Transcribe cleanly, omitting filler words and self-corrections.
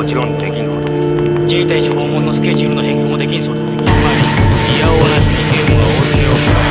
ちろんできんことです。 自衛隊所訪問のスケジュールの変更もできんそうだ。つまりいやおうなしにゲームは大勢を